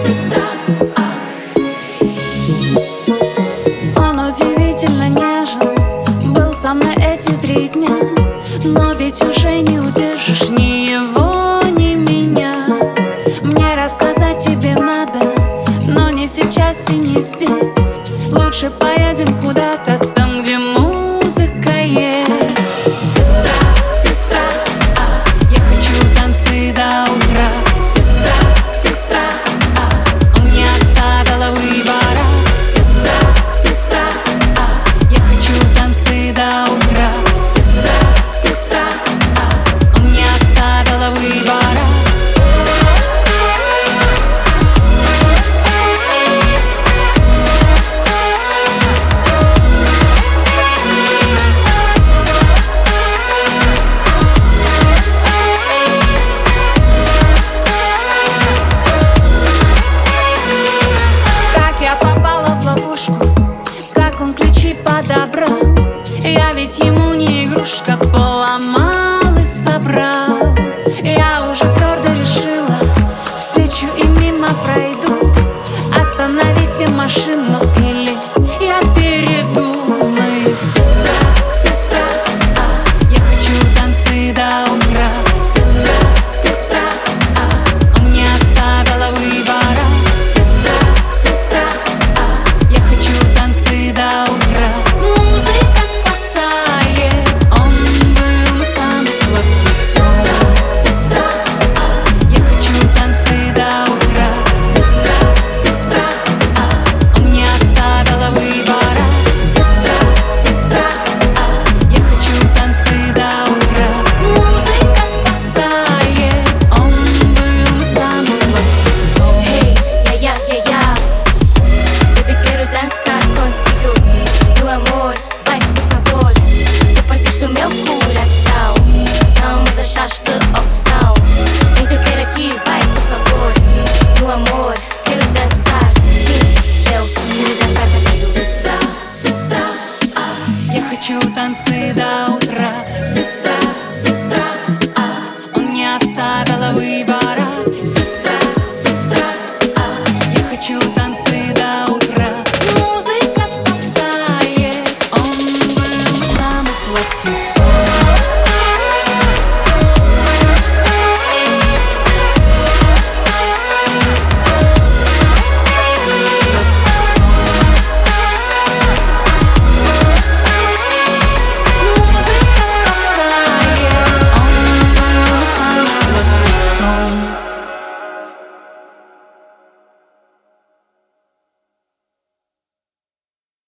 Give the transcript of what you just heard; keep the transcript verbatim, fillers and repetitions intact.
сестра. Он удивительно нежен, был со мной эти три дня, но ведь уже не удержишь ни его, ни меня. Мне рассказать тебе надо, но не сейчас и не здесь. Лучше поедем куда-то, там, где музыка есть. Сестра, сестра, а, я хочу танцы до утра. Сестра, сестра, а, он не оставила выбора. Сестра, сестра, а, я хочу танцы до утра. Сестра, сестра, а, он не оставила выбора. Как он ключи подобрал, я ведь ему не игрушка, поломал и собрал. Я уже твердо решила, встречу и мимо пройду. Остановите машину,